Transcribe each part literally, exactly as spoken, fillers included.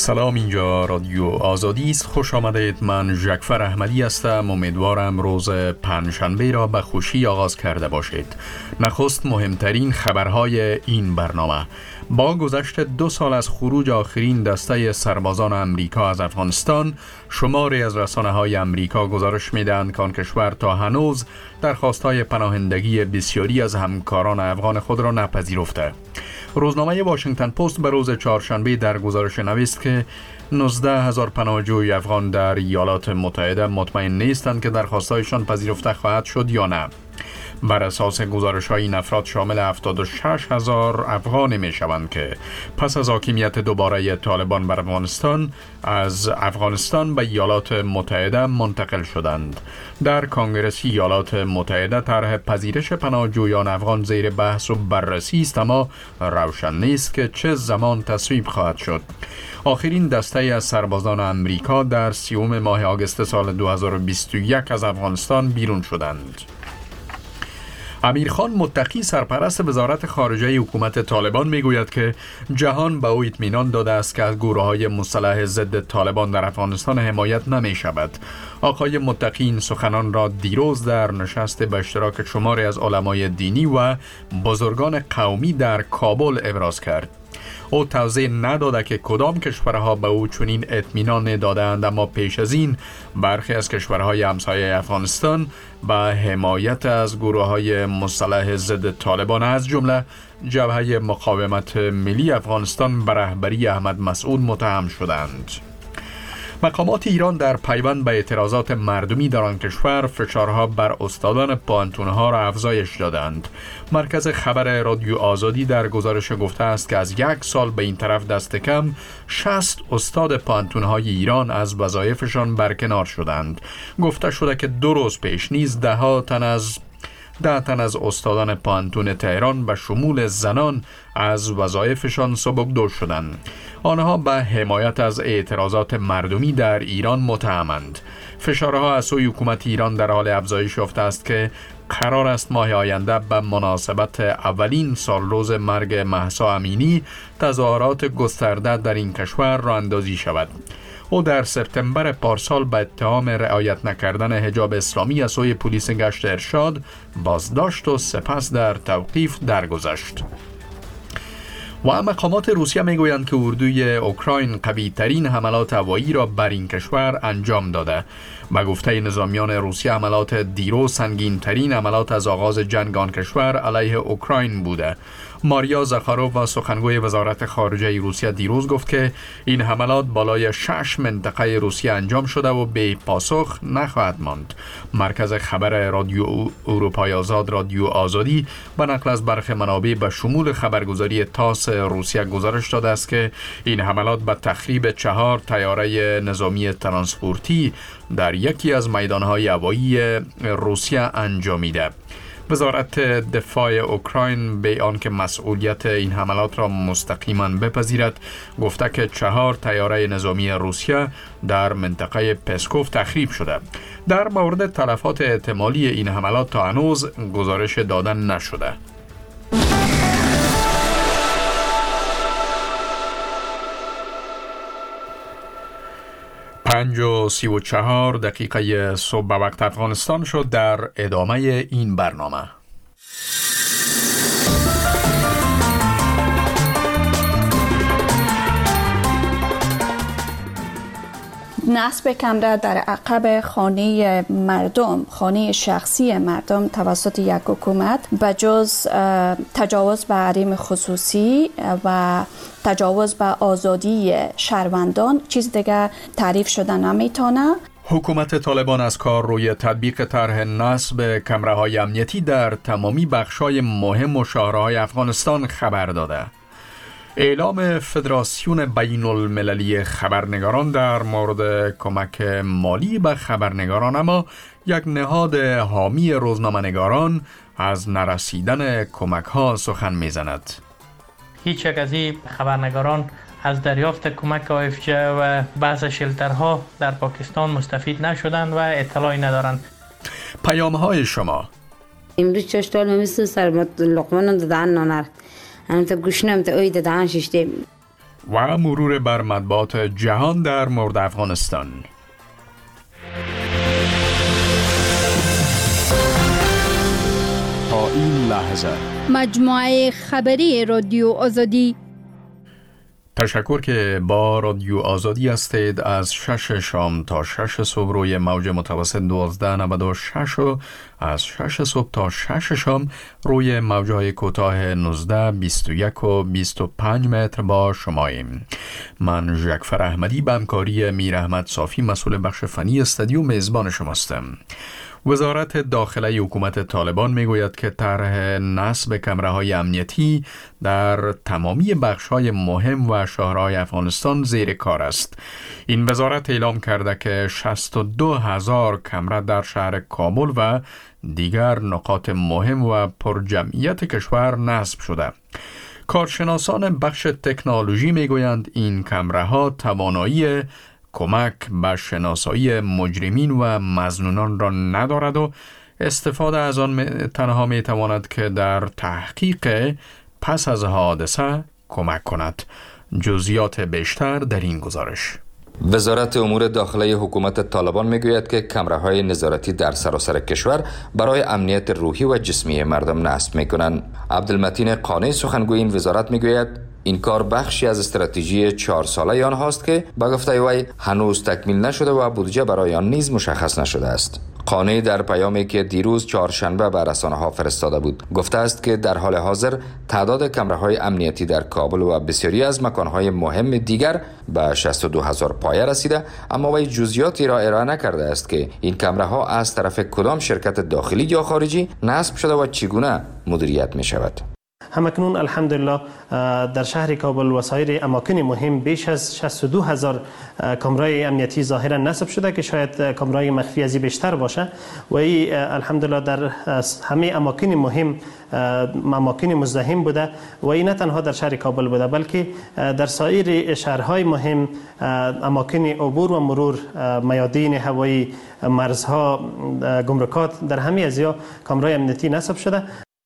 سلام، اینجا رادیو آزادی است. خوش آمدید. من ژکفر احمدی هستم. امیدوارم روز پنجشنبه را به خوشی آغاز کرده باشید. نخست مهمترین خبرهای این برنامه. با گذشت دو سال از خروج آخرین دسته سربازان امریکا از افغانستان، شماری از رسانه‌های امریکا گزارش می‌دهند که آن کشور تا هنوز درخواست‌های پناهندگی بسیاری از همکاران افغان خود را نپذیرفته. روزنامه واشنگتن پست به روز چهارشنبه در گزارش نوشت که نوزده هزار پناهجوی افغان در ایالات متحده مطمئن نیستند که درخواست‌هایشان پذیرفته خواهد شد یا نه. بر اساس گزارش‌های این افراد شامل هفتاد و شش هزار افغان می‌شوند که پس از حاکمیت دوباره طالبان بر افغانستان از افغانستان به ایالات متحده منتقل شدند. در کنگره ایالات متحده طرح پذیرش پناهجویان افغان زیر بحث و بررسی است، اما روشن نیست که چه زمان تصویب خواهد شد. آخرین دسته از سربازان امریکا در سیوم ماه آگوست سال دو هزار و بیست و یک از افغانستان بیرون شدند. امیر خان متقی سرپرست وزارت خارجه حکومت طالبان میگوید که جهان به او اطمینان داده است که از گروه‌های مسلح ضد طالبان در افغانستان حمایت نمی شود. آقای متقی این سخنان را دیروز در نشست به اشتراک شماری از علمای دینی و بزرگان قومی در کابل ابراز کرد. او توضیح نداده که کدام کشورها به او چنین اطمینان دادند، اما پیش از این برخی از کشورهای همسایه افغانستان به حمایت از گروه‌های مسلح ضد طالبان از جمله جبهه مقاومت ملی افغانستان به رهبری احمد مسعود متهم شدند. مقامات ایران در پیوند به اعتراضات مردمی در آن کشور فشارها بر استادان پانتونها را افزایش دادند. مرکز خبر رادیو آزادی در گزارش گفته است که از یک سال به این طرف دست کم شصت استاد پانتونهای ایران از وظایفشان برکنار شدند. گفته شده که دو روز پیش نیز ده ها تن از ده تن از استادان پانتون تهران به شمول زنان از وظایفشان سبکدو شدند. آنها به حمایت از اعتراضات مردمی در ایران متهمند. فشارها از سوی حکومت ایران در حال افزایش یافته است که قرار است ماه آینده به مناسبت اولین سال روز مرگ مهسا امینی تظاهرات گسترده در این کشور راه اندازی شود. او در سپتامبر پارسال به اتهام رعایت نکردن حجاب اسلامی از سوی پلیس گشت ارشاد بازداشت و سپس در توقیف درگذشت. و مقامات روسیه میگویند که اردوی اوکراین قوی ترین حملات هوایی را بر این کشور انجام داده. به گفته نظامیان روسیه حملات دیروز سنگین ترین حملات از آغاز جنگ آن کشور علیه اوکراین بوده. ماریا زاخارووا سخنگوی وزارت خارجه روسیه دیروز گفت که این حملات بالای شش منطقه روسیه انجام شده و بی پاسخ نخواهد ماند. مرکز خبر رادیو اروپای آزاد رادیو آزادی به نقل از برخی منابع به شمول خبرگزاری تاس روسیه گزارش داده است که این حملات به تخریب چهار طیاره نظامی ترانسپورتی در یکی از میدانهای هوایی روسیه انجامیده. وزارت دفاع اوکراین به آنکه مسئولیت این حملات را مستقیما بپذیرد گفته که چهار طیاره نظامی روسیه در منطقه پسکوف تخریب شده. در مورد تلفات احتمالی این حملات تا هنوز گزارش داده نشده. پنج و سی و چهار دقیقه صبح به وقت افغانستان شد. در ادامه این برنامه نصب کمره در عقب خانه مردم، خانه شخصی مردم توسط یک حکومت به جز تجاوز به حریم خصوصی و تجاوز به آزادی شهروندان چیز دیگه تعریف شده نمیتونه. حکومت طالبان از کار روی تطبیق طرح نصب کمره‌های امنیتی در تمامی بخش‌های مهم و شهرهای افغانستان خبر داده. اعلام فدراسیون بین المللی خبرنگاران در مورد کمک مالی به خبرنگاران، اما یک نهاد حامی روزنامه‌نگاران از نرسیدن کمک ها سخن میزند. هیچ یک از این خبرنگاران از دریافت کمک آیفجه و بعض شلترها در پاکستان مستفید نشدند و اطلاعی ندارند. پیام های شما امروز چشتال مثل سرمت لقمان دادن نانر هم تا گوشنم تا اوی دادن ششته. و مرور بر مطبوعات جهان در مورد افغانستان. تا این لحظه مجموعه خبری رادیو آزادی. تشکر که با رادیو آزادی هستید. از شش شام تا شش صبح روی موج متوسط دوازده نود و شش و از شش صبح تا شش شام روی موجهای کوتاه نوزده، بیست و یک و بیست و پنج متر با شماییم. من ژکفر احمدی به همکاری میر احمد صافی مسئول بخش فنی استودیو میزبان شماستم. وزارت داخله حکومت طالبان میگوید که طرح نصب کمره‌های امنیتی در تمامی بخش‌های مهم و شهرهای افغانستان زیر کار است. این وزارت اعلام کرده که شصت و دو هزار کمره در شهر کابل و دیگر نقاط مهم و پرجمعیت کشور نصب شده. کارشناسان بخش تکنولوژی میگویند این کمره‌ها توانایی کمک به شناسایی مجرمین و مظنونان را ندارد و استفاده از آن تنها می تواند که در تحقیق پس از حادثه کمک کند. جزئیات بیشتر در این گزارش. وزارت امور داخله حکومت طالبان میگوید که کمره‌های نظارتی در سراسر کشور برای امنیت روحی و جسمی مردم نصب میکنند. عبدالمتین قانی سخنگوی این وزارت میگوید این کار بخشی از استراتژی چهار ساله آنهاست که به گفته وی هنوز تکمیل نشده و بودجه برای آن نیز مشخص نشده است. قانی در پیامی که دیروز چهارشنبه به رسانه‌ها فرستاده بود گفته است که در حال حاضر تعداد کمره‌های امنیتی در کابل و بسیاری از مکان‌های مهم دیگر به شصت و دو هزار پایه رسیده، اما وی جزئیاتی را ارائه نکرده است که این کمره‌ها از طرف کدام شرکت داخلی یا خارجی نصب شده و چگونه مدیریت می‌شود. همکنون الحمدلله در شهر کابل و سایر اماکن مهم بیش از شصت و دو هزار کامرای امنیتی ظاهرا نصب شده که شاید کامرای مخفی ازی بیشتر باشه و این الحمدلله در همه اماکن مهم اماکن مزدحم بوده و این نه تنها در شهر کابل بوده بلکه در سایر شهرهای مهم اماکن عبور و مرور، میادین هوایی، مرزها، گمرکات، در همه ازیا کامرای امنیتی نصب شده.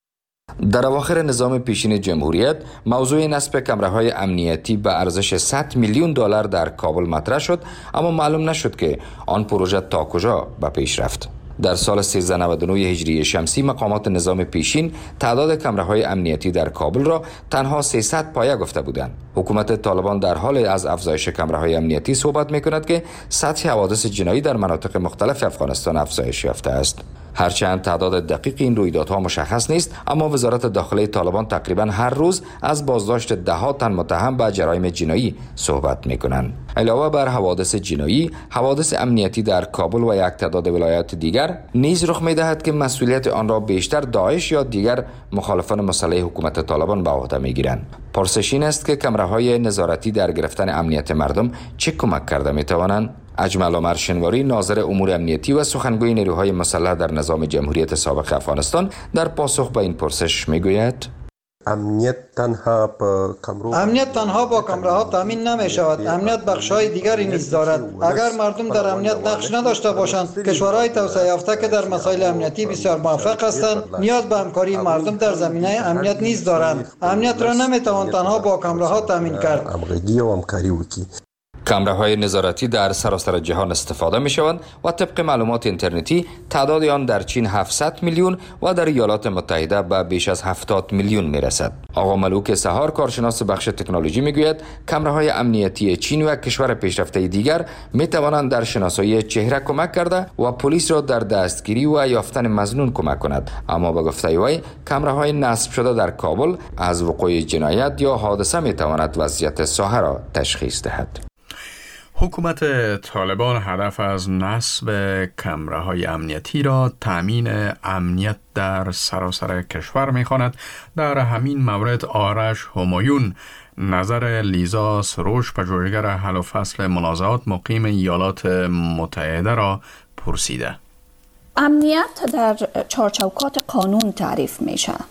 در اواخر نظام پیشین جمهوریت موضوع نصب کمره‌های امنیتی به ارزش صد میلیون دلار در کابل مطرح شد، اما معلوم نشد که آن پروژه تا کجا به پیش رفت. در سال سیزده نود و نه هجری شمسی مقامات نظام پیشین تعداد کمره‌های امنیتی در کابل را تنها سیصد پایه گفته بودند. حکومت طالبان در حال از افزایش کمره‌های امنیتی صحبت می‌کند که سطح حوادث جنایی در مناطق مختلف افغانستان افزایش یافته است. هرچند تعداد دقیق این رویدادها مشخص نیست، اما وزارت داخله طالبان تقریبا هر روز از بازداشت ده ها تن متهم به جرایم جنایی صحبت می‌کنند. علاوه بر حوادث جنایی، حوادث امنیتی در کابل و یک تعداد ولایات دیگر نیز رخ می‌دهد که مسئولیت آن را بیشتر داعش یا دیگر مخالفان مسلح حکومت طالبان به عهده می‌گیرند. پرسش این است که کمره‌های نظارتی در گرفتن امنیت مردم چه کمک کرده می‌توانند؟ اجمل عمر شنواری، ناظر امور امنیتی و سخنگوی نیروهای مسلح در نظام جمهوریت سابق افغانستان، در پاسخ به این پرسش میگوید امنیت تنها با کمرو امنیت تنها با کمره‌ها تامین نمی شود. امنیت بخش‌های دیگری نیز دارد. اگر مردم در امنیت نقش نداشته باشند، کشورهای توسعه یافته که در مسائل امنیتی بسیار موفق هستند نیاز به همکاری مردم در زمینه امنیت نیز دارند. امنیت را نمی‌توان تنها با کمره‌ها تامین کرد. همغږي او همکاري وکړي. کمره‌های نظارتی در سراسر جهان استفاده می‌شوند و طبق معلومات اینترنتی تعداد آن در چین هفتصد میلیون و در ایالات متحده به بیش از هفتاد میلیون می‌رسد. آقا ملوک سحار، کارشناس بخش تکنولوژی، میگوید کمره‌های امنیتی چین و کشور پیشرفته دیگر می‌توانند در شناسایی چهره کمک کرده و پلیس را در دستگیری و یافتن مظنون کمک کند، اما به گفته وی کمره‌های نصب شده در کابل از وقوع جنایت یا حادثه می‌تواند وضعیت ساحه را تشخیص دهد. حکومت طالبان هدف از نصب کمره‌های امنیتی را تأمین امنیت در سراسر کشور می‌خواند. در همین مورد آرش همایون نظر لیزا سروش، پژوهشگر حل و فصل منازعات مقیم ایالات متحده را پرسیده. امنیت در چارچوکات قانون تعریف میشه.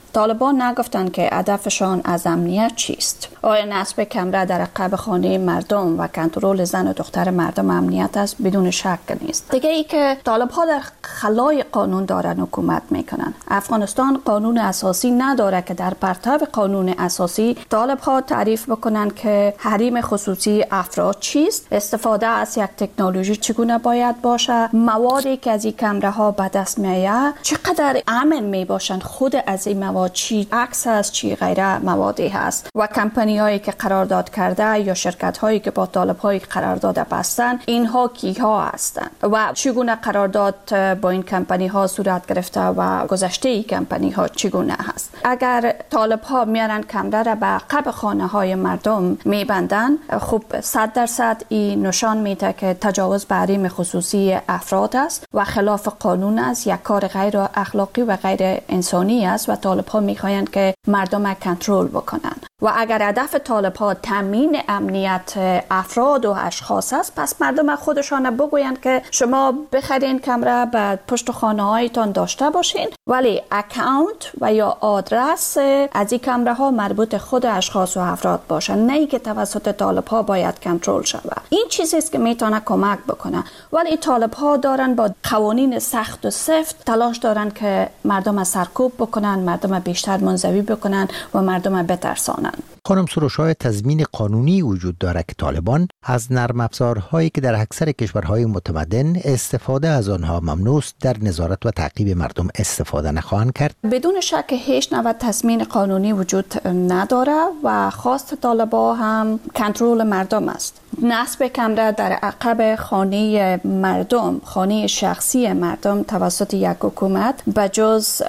طالبان نگفتن که هدفشان از امنیت چیست. آیا نصب کمره در عقب خانه مردم و کنترل زن و دختر مردم امنیت است؟ بدون شک نیست. دیگه ای که طالب‌ها در خلای قانون دارن حکومت میکنن. افغانستان قانون اساسی نداره که در پرتو قانون اساسی طالب‌ها تعریف بکنن که حریم خصوصی افراد چیست، استفاده از یک تکنولوژی چگونه باید باشه، موادی که از این کمره ها به دست میآید چقدر امن می باشن، خود از این مواد چی عکس است چی غیره موادی هست و کمپانی هایی که قرارداد کرده یا شرکت هایی که با طالب های قرارداد بستن اینها کیها هستند و چگونه قرارداد با این کمپانی ها صورت گرفته و گذشته این کمپانی ها چگونه هست. اگر طالب ها میارن کمره را به عقب خانه های مردم میبندن، خب صد درصد این نشان میده که تجاوز به حریم خصوصی افراد است و خلاف قانون است، یک کار غیر اخلاقی و غیر انسانی است و طالب ها میخواهند که مردم کنترل بکنند. و اگر هدف طالب ها تامین امنیت افراد و اشخاص است، پس مردم خودشان بگویند که شما بخرین کمره به پشت خانه هایتان داشته باشین، ولی اکاونت و یا آدرس از این کمره ها مربوط خود اشخاص و افراد باشه، نه ای که توسط طالب ها باید کنترل شود. این چیزی است که میتونه کمک بکنه، ولی طالب ها دارن با قوانین سخت و سفت تلاش دارن که مردم سرکوب بکنن، مردم بیشتر منزوی بکنن و مردم بترسانن. خانم سروش، آیا تضمین قانونی وجود دارد که طالبان از نرم افزارهایی که در اکثر کشورهای متمدن استفاده از آنها ممنوع است در نظارت و تعقیب مردم استفاده نخواهند کرد؟ بدون شک هیچ نوع تضمین قانونی وجود نداره و خواست طالبان هم کنترل مردم است. نصب کمره در عقب خانه مردم، خانه شخصی مردم توسط یک حکومت به جز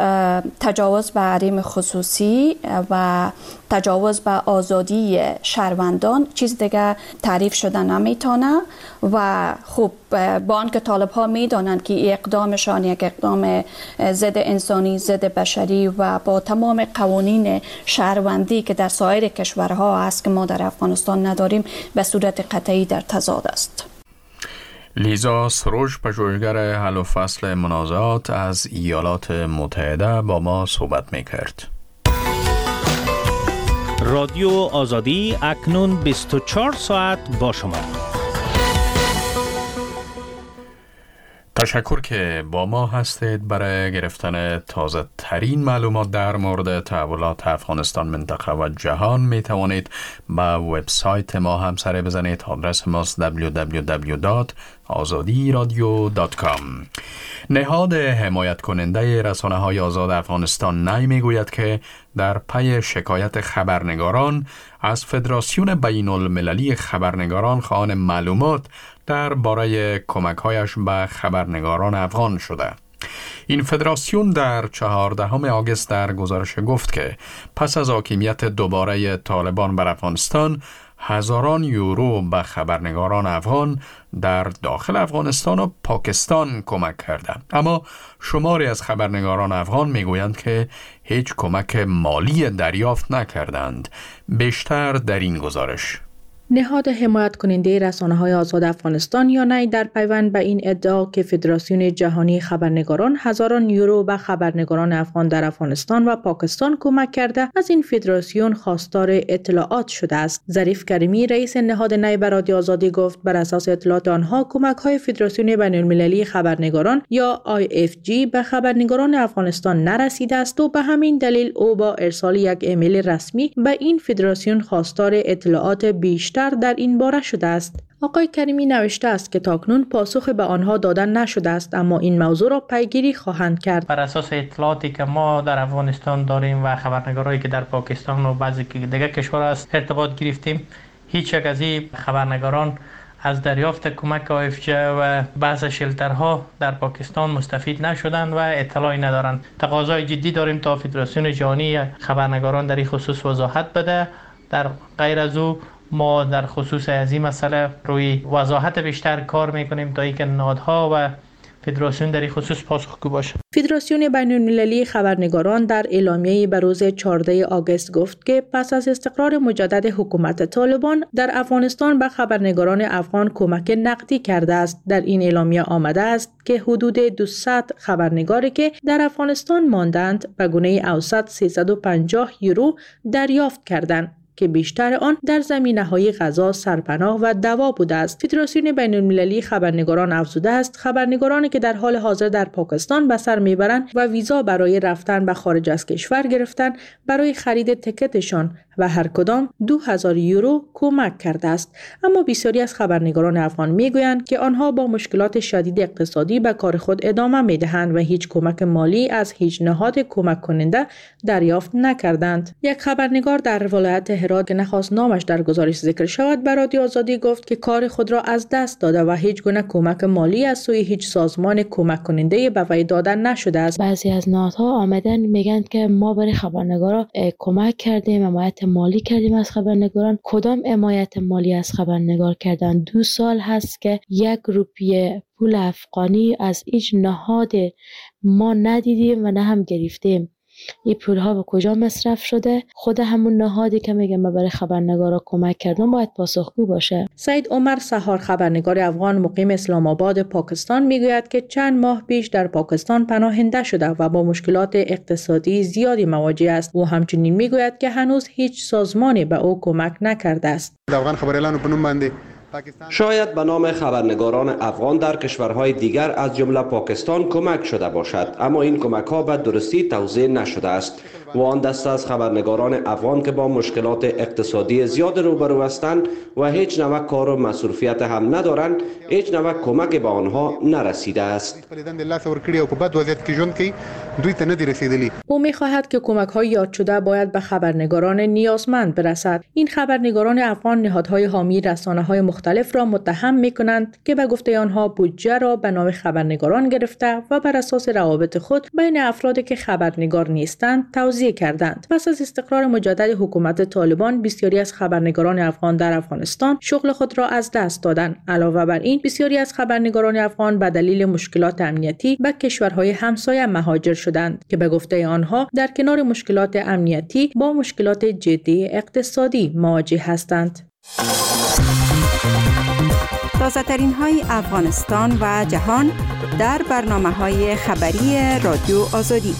تجاوز به حریم خصوصی و تجاوز به آزادی شهروندان چیز دیگه تعریف شده نمیتونه و خب با آنکه طالب ها میدانند که اقدامشان یک اقدام ضد انسانی، ضد بشری و با تمام قوانین شهروندی که در سایر کشورها هست که ما در افغانستان نداریم به صورت قطعی در تضاد است. لیزا سروش، پژوهشگر حل و فصل منازعات از ایالات متحده با ما صحبت میکرد. رادیو آزادی اکنون بیست و چهار ساعت با شما. تشکر که با ما هستید. برای گرفتن تازه ترین معلومات در مورد تحولات افغانستان، منطقه و جهان می توانید به وبسایت ما هم سر بزنید. آدرس ماست دبلیو دبلیو دبلیو دات آزادی رادیو دات کام. نهاد حمایت کننده رسانه های آزاد افغانستان نی می گوید که در پی شکایت خبرنگاران از فدراسیون بین المللی خبرنگاران خواهان معلومات درباره کمک‌هایش به خبرنگاران افغان شده. این فدراسیون در چهاردهم آگوست در گزارش گفت که پس از حاکمیت دوباره طالبان بر افغانستان، هزاران یورو به خبرنگاران افغان در داخل افغانستان و پاکستان کمک کرده. اما شماری از خبرنگاران افغان میگویند که هیچ کمک مالی دریافت نکردند. بیشتر در این گزارش. نهاد حمایت کننده رسانه‌های آزاد افغانستان یا نی در پیوند به این ادعا که فدراسیون جهانی خبرنگاران هزاران یورو به خبرنگاران افغان در افغانستان و پاکستان کمک کرده، از این فدراسیون خواستار اطلاعات شده است. ظریف کریمی، رئیس نهاد نی به رادیو آزادی گفت بر اساس اطلاعات آنها کمک‌های فدراسیون بین المللی خبرنگاران یا آی اف جی به خبرنگاران افغانستان نرسیده است و به همین دلیل او با ارسال یک ایمیل رسمی به این فدراسیون خواستار اطلاعات بیشتر در این باره شده است. آقای کریمی نوشته است که تاکنون پاسخ به آنها دادن نشده است، اما این موضوع را پیگیری خواهند کرد. بر اساس اطلاعاتی که ما در افغانستان داریم و خبرنگارایی که در پاکستان و بعضی دیگر کشورها است ارتباط گرفتیم، هیچ یک از این خبرنگاران از دریافت کمک آی اف جی و بعض شلترها در پاکستان مستفید نشدند و اطلاعی ندارند. تقاضای جدی داریم تا فدراسیون جهانی خبرنگاران در این خصوص وضاحت بده. در غیر از او ما در خصوص از این مسئله روی وضاحت بیشتر کار میکنیم تا اینکه نهادها و فدراسیون در این خصوص پاسخگو باشه. فدراسیون بین‌المللی خبرنگاران در اعلامیه‌ای به روز چهاردهم آگوست گفت که پس از استقرار مجدد حکومت طالبان در افغانستان به خبرنگاران افغان کمک نقدی کرده است. در این اعلامیه آمده است که حدود دویست خبرنگاری که در افغانستان ماندند به گونه اوسط سیصد و پنجاه یورو دریافت کردند که بیشتر آن در زمینه‌های غذا، سرپناه و دوا بوده است. فدراسیون بین‌المللی خبرنگاران افزوده است خبرنگارانی که در حال حاضر در پاکستان به سر میبرند و ویزا برای رفتن به خارج از کشور گرفتن برای خرید تکتشان و هر کدام دو هزار یورو کمک کرده است. اما بسیاری از خبرنگاران افغان میگویند که آنها با مشکلات شدید اقتصادی به کار خود ادامه میدهند و هیچ کمک مالی از هیچ نهاد کمک کننده دریافت نکردند. یک خبرنگار در ولایت هرات که نخواست نامش در گزارش ذکر شود به رادیو آزادی گفت که کار خود را از دست داده و هیچ گونه کمک مالی از سوی هیچ سازمان کمک کننده به وی داده نشده است. بعضی از نهادها آمدن میگن که ما برای خبرنگارا کمک کردیم، حمایت مالی کردیم از خبرنگاران. کدام حمایت مالی از خبرنگار کردن؟ دو سال هست که یک روپیه پول افغانی از هیچ نهاد ما ندیدیم و نه هم گرفتیم. این پول ها به کجا مصرف شده؟ خود همون نهادی که میگه ما برای خبرنگارا کمک کردن باید پاسخگو باشه. سید عمر سحار خبرنگار افغان مقیم اسلام آباد پاکستان میگوید که چند ماه پیش در پاکستان پناهنده شده و با مشکلات اقتصادی زیادی مواجه است. او همچنین میگوید که هنوز هیچ سازمانی به او کمک نکرده است. افغان خبر اعلان په نوم باندې شاید به نام خبرنگاران افغان در کشورهای دیگر از جمله پاکستان کمک شده باشد، اما این کمک ها به درستی توزیع نشده است و آن دسته از خبرنگاران افغان که با مشکلات اقتصادی زیاد روبرو هستند و هیچ نوع کار و مصروفیت هم ندارند، هیچ نوع کمک به آنها نرسیده است. او می‌خواهد که کمک‌های یاد شده باید به خبرنگاران نیازمند برسد. این خبرنگاران افغان نهادهای حامی رسانه‌های مختلف را متهم می‌کنند که به گفته آنها بودجه را به نام خبرنگاران گرفته و بر اساس روابط خود بین افرادی که خبرنگار نیستند توزیع کردند. پس از استقرار مجدد حکومت طالبان بسیاری از خبرنگاران افغان در افغانستان شغل خود را از دست دادند. علاوه بر این بسیاری از خبرنگاران افغان به دلیل مشکلات امنیتی به کشورهای همسایه مهاجر شدند که به گفته آنها در کنار مشکلات امنیتی با مشکلات جدی اقتصادی مواجه هستند. تازه ترین های افغانستان و جهان در برنامه های خبری رادیو آزادی.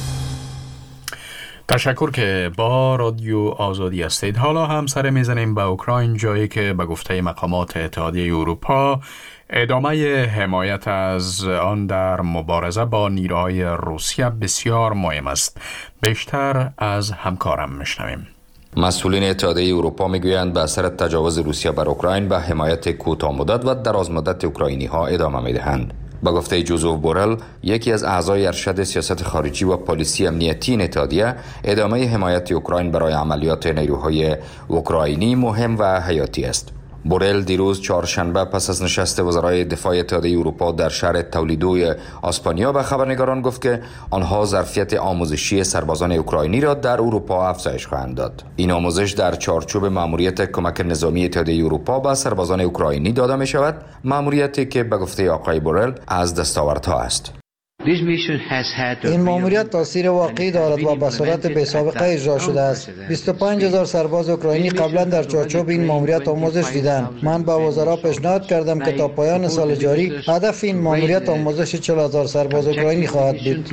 تشکر که با رادیو آزادی هستید. حالا هم سر میزنیم به اوکراین، جایی که به گفته مقامات اتحادیه اروپا ادامه حمایت از آن در مبارزه با نیروهای روسیه بسیار مهم است. بیشتر از همکارم میشنویم. مسئولین اتحادیه اروپا میگویند به اثر تجاوز روسیه بر اوکراین به حمایت کوتاه مدت و دراز مدت اوکراینی ها ادامه میدهند. با گفته جوزف بورل، یکی از اعضای ارشد سیاست خارجی و پالیسی امنیتی اتحادیه، ادامه حمایت اوکراین برای عملیات نیروهای اوکراینی مهم و حیاتی است. بورل دیروز چهارشنبه پس از نشست وزرای دفاع اتحادیه اروپا در شهر تولیدوی اسپانیا به خبرنگاران گفت که آنها ظرفیت آموزشی سربازان اوکراینی را در اروپا افزایش خواهند داد. این آموزش در چارچوب مأموریت کمک نظامی اتحادیه اروپا به سربازان اوکراینی داده می شود، مأموریتی که به گفته آقای بورل از دستاوردها است. این ماموریت تاثیر واقعی دارد و به صورت بی‌سابقه اجرا شده است. بیست و پنج هزار سرباز اوکراینی قبلا در چارچوب این ماموریت آموزش دیدند. من به وزرا پیشنهاد کردم که تا پایان سال جاری هدف این ماموریت آموزش چهل هزار سرباز اوکراینی خواهد بود.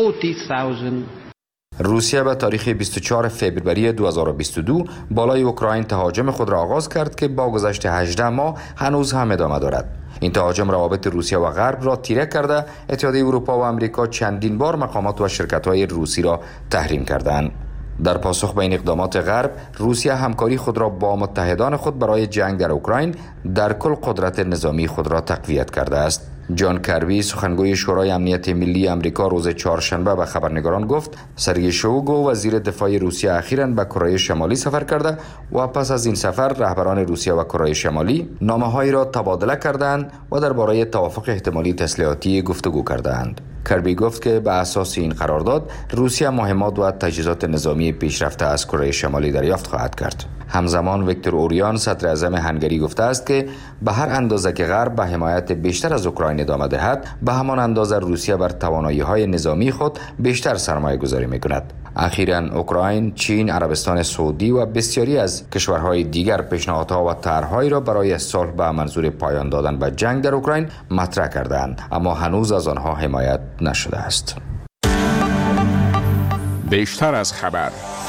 روسیه به تاریخ بیست و چهارم فوریه دو هزار و بیست و دو بالای اوکراین تهاجم خود را آغاز کرد که با گذشت هجده ماه هنوز هم ادامه دارد. این تهاجم روابط روسیه و غرب را تیره کرده، اتحادیه اروپا و آمریکا چندین بار مقامات و شرکت‌های روسی را تحریم کردند. در پاسخ به این اقدامات غرب، روسیه همکاری خود را با متحدان خود برای جنگ در اوکراین در کل قدرت نظامی خود را تقویت کرده است. جان کربی، سخنگوی شورای امنیت ملی آمریکا، روز چهارشنبه به خبرنگاران گفت سرگئی شویگو وزیر دفاع روسیه اخیراً به کره شمالی سفر کرده و پس از این سفر رهبران روسیه و کره شمالی نامه‌هایی را تبادله کردند و درباره توافق احتمالی تسلیحاتی گفتگو کردند. کربی گفت که به اساس این قرارداد روسیه مهمات و تجهیزات نظامی پیشرفته از کره شمالی دریافت خواهد کرد. همزمان ویکتور اوریان صدر اعظم هنگری گفته است که به هر اندازه که غرب به حمایت بیشتر از اوکراین ادامه دهد، به همان اندازه روسیه بر توانایی‌های نظامی خود بیشتر سرمایه گذاری می‌کند. اخیراً اوکراین، چین، عربستان سعودی و بسیاری از کشورهای دیگر پیشنهادها و طرح‌هایی را برای صلح به منظور پایان دادن به جنگ در اوکراین مطرح کردند، اما هنوز از آنها حمایت نشده است. بیشتر از خبر.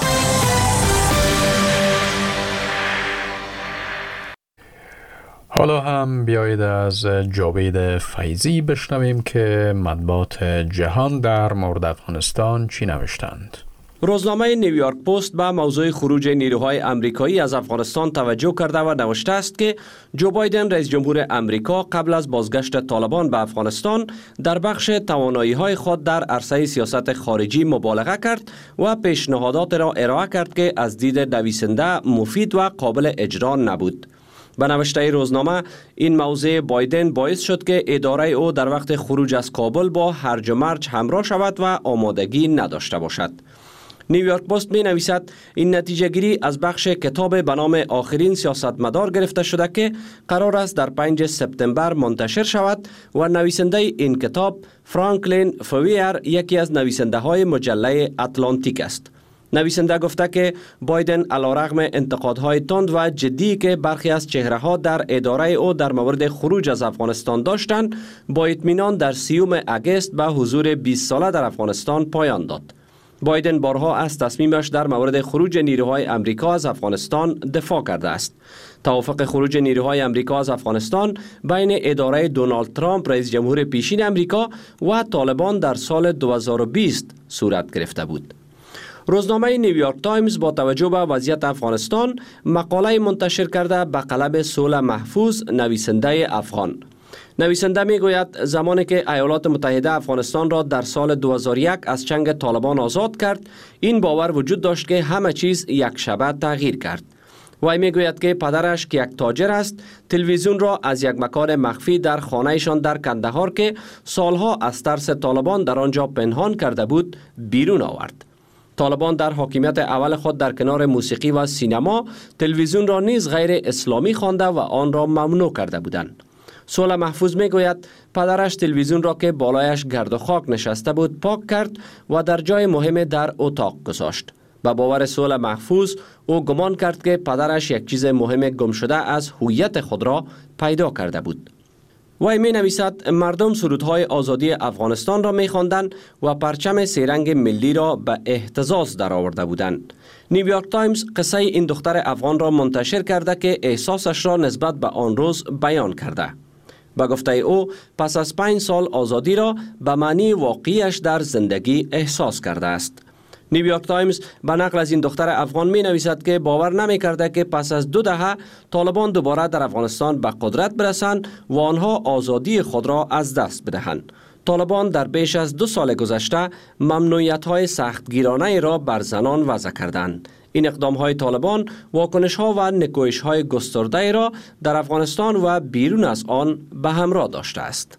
حالا هم بیایید از جاوید فیضی بشنویم که مطبوعات جهان در مورد افغانستان چی نوشتند. روزنامه نیویورک پست به موضوع خروج نیروهای امریکایی از افغانستان توجه کرده و نوشته است که جو بایدن رئیس جمهور امریکا قبل از بازگشت طالبان به افغانستان در بخش توانایی‌های خود در عرصه سیاست خارجی مبالغه کرد و پیشنهادات را ارائه کرد که از دید نویسنده مفید و قابل اجرا نبود. به نوشته روزنامه، این موضع بایدن باعث شد که اداره او در وقت خروج از کابل با هرج و مرج همراه شود و آمادگی نداشته باشد. نیویورک پست می نویسد این نتیجه گیری از بخش کتاب به نام آخرین سیاستمدار گرفته شده که قرار است در پنجم سپتامبر منتشر شود و نویسنده این کتاب فرانکلین فویر یکی از نویسنده های مجله اتلانتیک است. نویسنده گفته که بایدن علیرغم انتقادهای تند و جدی که برخی از چهره‌ها در اداره او در مورد خروج از افغانستان داشتند، با اطمینان در سیوم اگست به حضور بیست ساله در افغانستان پایان داد. بایدن بارها از تصمیمش در مورد خروج نیروهای امریکا از افغانستان دفاع کرده است. توافق خروج نیروهای امریکا از افغانستان بین اداره دونالد ترامپ رئیس جمهور پیشین امریکا و طالبان در سال دو هزار و بیست صورت گرفته بود. روزنامه نیویورک تایمز با توجه به وضعیت افغانستان مقاله منتشر کرده به قلب صلح محفوظ نویسنده افغان. نویسنده می گوید زمانی که ایالات متحده افغانستان را در سال دو هزار و یک از چنگ طالبان آزاد کرد، این باور وجود داشت که همه چیز یک شبه تغییر کرد. وی می گوید که پدرش که یک تاجر است، تلویزیون را از یک مکان مخفی در خانهشان در کندهار که سالها از ترس طالبان در آنجا پنهان کرده بود بیرون آورد. طالبان در حاکمیت اول خود در کنار موسیقی و سینما، تلویزیون را نیز غیر اسلامی خوانده و آن را ممنوع کرده بودند. صلح محفوظ می گوید پدرش تلویزیون را که بالایش گرد و خاک نشسته بود پاک کرد و در جای مهم در اتاق گذاشت. به باور صلح محفوظ او گمان کرد که پدرش یک چیز مهم گم شده از هویت خود را پیدا کرده بود. وی می نویسد مردم سرودهای آزادی افغانستان را می خواندند و پرچم سه‌رنگ ملی را به اهتزاز درآورده بودند. نیویورک تایمز قصه این دختر افغان را منتشر کرده که احساسش را نسبت به آن روز بیان کرده. به گفته او پس از پنج سال آزادی را به معنی واقعیش در زندگی احساس کرده است. نیویورک تایمز به نقل از این دختر افغان می نویسد که باور نمی کرده که پس از دو دهه طالبان دوباره در افغانستان به قدرت برسند و آنها آزادی خود را از دست بدهند. طالبان در بیش از دو سال گذشته ممنوعیت‌های سختگیرانه را بر زنان وضع کردند. این اقدام‌های طالبان واکنش‌ها و نکوهش‌های گسترده را در افغانستان و بیرون از آن به همراه داشته است.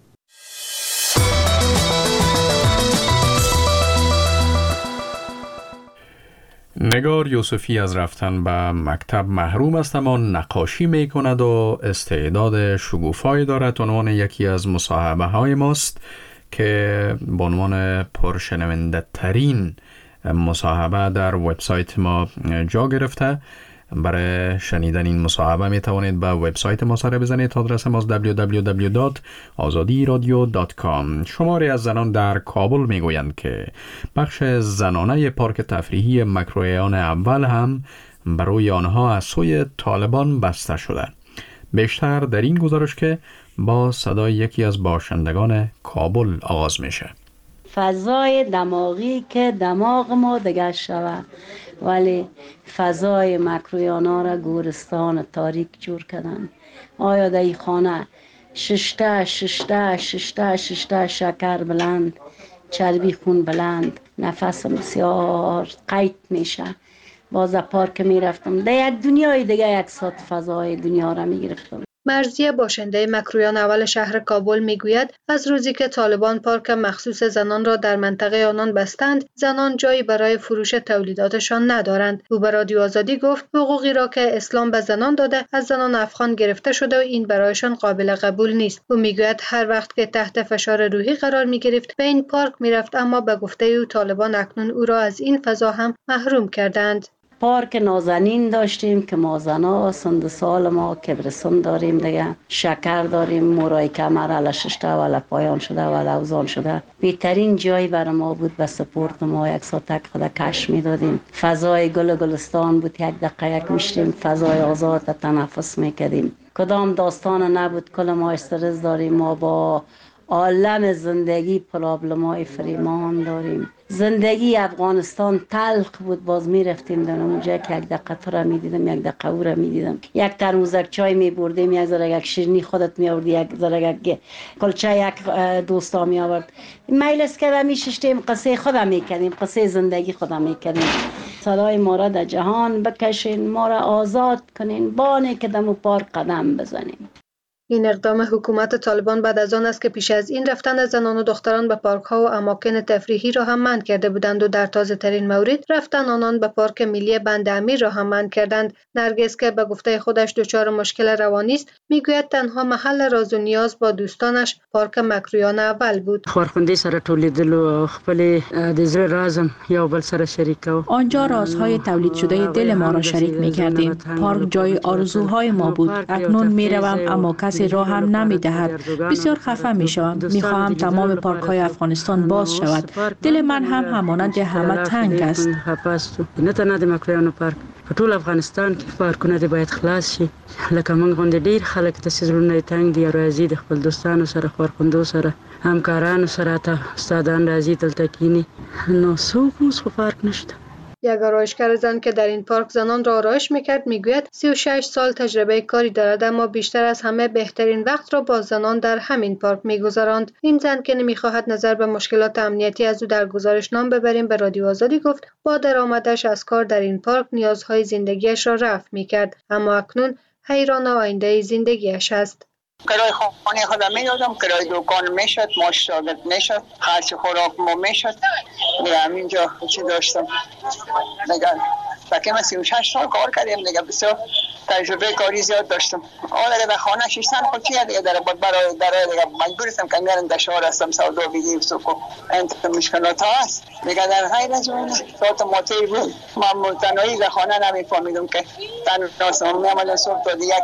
نگار یوسفی از رفتن به مکتب محروم است، اما نقاشی می کند و استعداد شگوفایی دارد. عنوان یکی از مصاحبه های ماست که به عنوان پرشنونده ترین مصاحبه در وبسایت ما جا گرفته. برای شنیدن این مصاحبه می توانید به وبسایت ما سر بزنید. آدرس ما دبلیو دبلیو دبلیو دات آزادی رادیو دات کام. شماری از زنان در کابل می گویند که بخش زنانه پارک تفریحی مکرویان اول هم برای آنها از سوی طالبان بسته شده. بیشتر در این گزارش که با صدای یکی از باشندگان کابل آغاز میشه. فضای دماغی که دماغ ما دیگه شود، ولی فضای مکرویانا را گورستان تاریک جور کردن. آیا در این خانه ششته ششته ششته ششته شکر بلند، چربی خون بلند، نفس بسیار قیت میشه. باز پارک میرفتم در یک دنیای دیگه یک ساعت فضای دنیا را میگرفتم. مرزیه باشنده مکرویان اول شهر کابل میگوید از روزی که طالبان پارک مخصوص زنان را در منطقه آنان بستند، زنان جایی برای فروش تولیداتشان ندارند. او به رادیو آزادی گفت حقوقی را که اسلام به زنان داده از زنان افغان گرفته شده و این برایشان قابل قبول نیست. او میگوید هر وقت که تحت فشار روحی قرار میگرفت به این پارک میرفت، اما به گفته او طالبان اکنون او را از این فضا هم محروم کردند. پارک نازنین داشتیم که ما زنا سند سال ما کبرسون داریم دیگه، شکر داریم، مورای کمر علا ششته و پایان شده و لوزان شده. بهترین جایی برای ما بود. به سپورت ما یک ساعت خود کش می دادیم. فضای گل گلستان بود، یک دقیقه یک میشتیم فضای آزاد تنفس میکردیم. کدام داستان نبود. کل ما استرس داریم. ما با عالم زندگی پرابلمای فریمان داریم. زندگی افغانستان تلخ بود. باز می رفتیم در اونجا که یک دقیقه تو را می دیدم، یک دقیقه او را می دیدم. یک ترموزک چای می بردیم، یک ذره یک شیرینی خودت می آوردی، یک ذره یک کلچه یک دوستا می آورد. میل است که می ششتیم قصه خودم می کردیم، قصه زندگی خودم می کردیم. صدای ما را در جهان بکشین، ما را آزاد کنین، بانی که دم و پارک قدم بزنیم. این اقدام حکومت طالبان بعد از آن است که پیش از این رفتن زنان و دختران به پارک ها و اماکن تفریحی را هم منع کرده بودند و در تازه ترین مورد رفتن آنان به پارک ملی بند امیر را هم منع کردند. نرگس که به گفته خودش دچار مشکل روانی است میگوید تنها محل راز و نیاز با دوستانش پارک مکرویان اول بود. خورخوندی سره تولیدل و خپل د زړه رازم یو بل سره شریکو. آنجا رازهای تولید شده دل ما را شریک می‌کردیم. پارک جای آرزوهای ما بود. اکنون میروم اما کسی راه هم نمی‌دهد. بسیار خفه می‌شوم. می‌خواهم تمام پارک‌های افغانستان باز شود. دل من هم همانند همه تنگ است. نه تنها د مکرویانو پارک په ټول افغانستان کې پارکونه دې باید خلاص شي. لکه موږ غوندې ډیر خلک د سیزرونه تنگ دي، راځي د خپل دوستانو سره، خورخوندو سره، همکارانو سره، ته استادان راځي دلته کینی. نو څوک اوس خو پارک نشته. یک آرایشگر زن که در این پارک زنان را آرایش میکرد میگوید سی و شش سال تجربه کاری دارد، اما بیشتر از همه بهترین وقت را با زنان در همین پارک میگذراند. این زن که نمیخواهد نظر به مشکلات امنیتی از او در گزارش نام ببریم به رادیو آزادی گفت با درآمدش از کار در این پارک نیازهای زندگیش را رفع میکرد، اما اکنون حیران آینده زندگیش است. کرای خانه خودم میدادم، کرای دکان میشد، معاش شاگرد میشد، خرج خوراک ما میشد. دیگه همینجا چی داشتم دیگه تقریبا سی و شش سال کار کردیم دیگه، بسیار تجربه کاری زیاد داشتم. آن دیگه به خانه شیشتن خود چیه دیگه در بود برای درای دیگه مجبور هستم که میرم در شهر هستم سودا بگیرم سوکو انت مشکلات هست دیگه. در غیر از اون ساعت موتور بود من تنهایی در خانه نمیفهمیدم که تنها هستم. میامدم صبح تا دیگه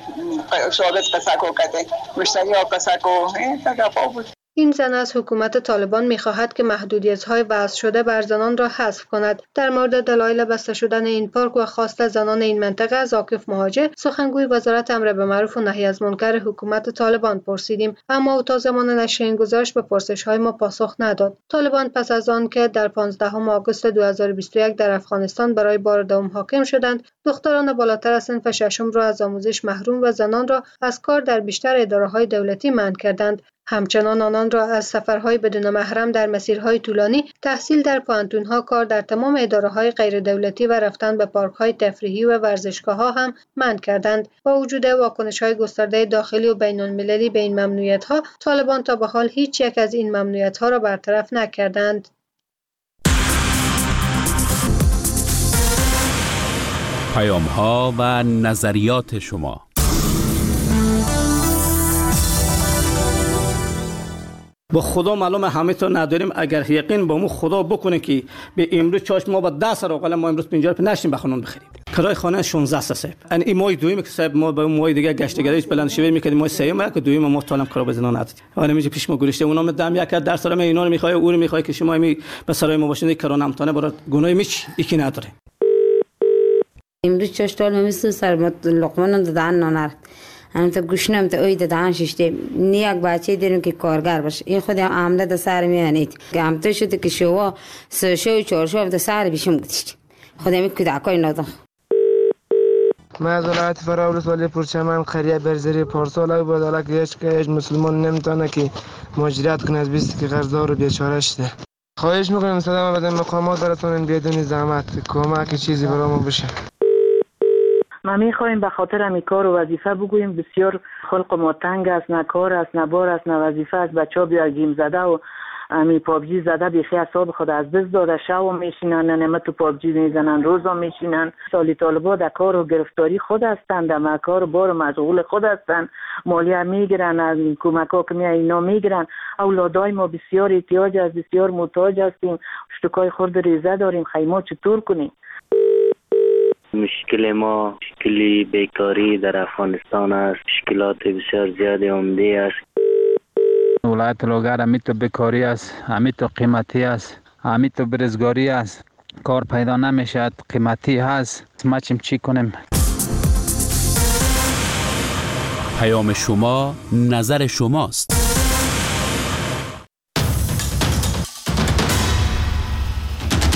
که شاگرد قسکو کده مشتری ها قسکو این تقفا بود. این زن از حکومت طالبان می‌خواهد که محدودیت‌های وضع شده بر زنان را حذف کند. در مورد دلایل بسته شدن این پارک و خواست زنان این منطقه از عاکف مهاجر، سخنگوی وزارت امر به معروف و نهی از منکر حکومت طالبان پرسیدیم، اما او تا زمان نشر این گزارش به پرسش‌های ما پاسخ نداد. طالبان پس از آن که در پانزدهم آگوست دو هزار و بیست و یک در افغانستان برای بار دوم حاکم شدند، دختران بالاتر از صنف ششم را از آموزش محروم و زنان را از کار در بیشتر اداره‌های دولتی منع کردند. همچنان آنان را از سفرهای بدون محرم در مسیرهای طولانی، تحصیل در پوهنتون‌ها، کار در تمام اداره‌های غیر دولتی و رفتن به پارک‌های تفریحی و ورزشگاه‌ها هم منع کردند. با وجود واکنش‌های گسترده داخلی و بین‌المللی به این ممنوعیت‌ها، طالبان تا به حال هیچ یک از این ممنوعیت‌ها را برطرف نکردند. پیام‌ها و نظریات شما. با خدا معلومه همه تا نداریم. اگر یقین با مو خدا بکنه که به امروز چاش ما با ده سر اقل ما امروز پنجاه رو نشیم بخونون بخریم. کرای خانه شانزده سه صاحب ان این ماه دویم که صاحب ما با ماه دیگه گشتگریش بلند شوی میکردیم، ماه سوم که دویم ما طالم کرا بزنان ندید. حالا میگه پیش ما گریشته اونا دم یک در سر ما اینا رو میخواد او رو میخواد که شما می به سرای ما باشید کرا نمتانه برات گناه میچ یکی نداره. امروز چاش طالم میسه سر لقمان دادن نانر هم تا گوشنم تا اوی دادن ششته نیاک بچه دیرم که کارگر باشه. این خودم عمله دا سر میانید که هم تو شده که شوا سه شو و چهار شو هم دا سر بیشم گذشت. خودم یک کدکای ندام. من از ولایت فراولس ولی پرچمان قریه برزری پارسال بود، حالا که هیچ که هیچ مسلمان نمیتونه که مهاجرت کنه از بیستی که قرضدار و بیچاره شده. خواهش میکنم صدام بدن مقامات براتون بدون زحمت کمک چیزی برام بشه. ما میخوایم به خاطر همین کار و وظیفه بگوییم بسیار خلق ما تنگ است، نه کار است، نه بار است، نه وظیفه است. بچه‌ها بیا گیم زده و امی پابجی زده بیخی اعصاب خود از دست داده، شب میشینن نمه تو پابجی میزنن، روزا میشینن. سالی طالبا در کار و گرفتاری خود هستند، در کار بار مشغول خود هستند، مالیه میگیرن، از کمک ها که میای اینا میگیرن. اولادای ما بسیار احتیاج است، بسیار محتاج هستیم، اشتکای خورد ریزه داریم، خیمه چطور کنیم؟ مشکل ما مشکلی بیکاری در افغانستان است، مشکلات بسیار زیادی عمده است. ولایت لوگر همیتو بیکاری است، همیتو قیمتی است، همیتو برزگاری است، کار پیدا نمیشد، قیمتی هست. ما چیم چی کنیم؟ پیام شما نظر شماست.